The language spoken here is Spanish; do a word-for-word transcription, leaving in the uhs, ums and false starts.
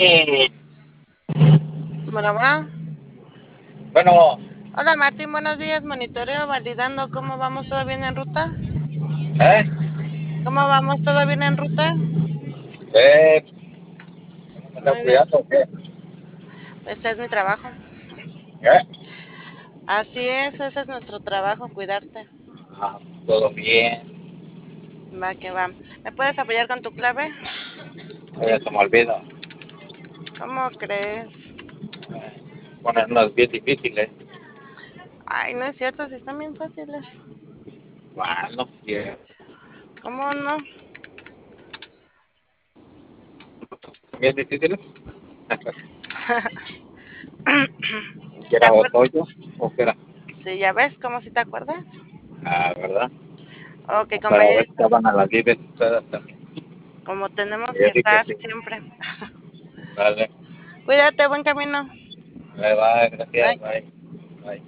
Bueno, bueno. Bueno, Hola Martín, buenos días. Monitoreo, validando cómo vamos, todo bien en ruta. ¿eh? ¿Cómo vamos, todo bien en ruta? ¿Eh? ¿No me estás Muy bien. cuidando o qué? Ese es mi trabajo. ¿Eh? Así es, ese es nuestro trabajo, cuidarte. Ah, todo bien. Va que va. ¿Me puedes apoyar con tu clave? Eh, se me olvida. ¿Cómo crees? Eh, poner unas bien difíciles. Ay, no es cierto, si están bien fáciles. Bueno, bien. ¿Cómo no? Bien difíciles. ¿Qué ¿Te era acuerdas? otoño o qué era? Sí, ya ves, ¿cómo si te acuerdas? Ah, ¿verdad? Ok, Para ver compañerito, si estaban a las diez ustedes también. como tenemos que Yo dije estar sí. siempre. Vale. Cuídate, buen camino. Bye, bye, Bye. gracias, bye.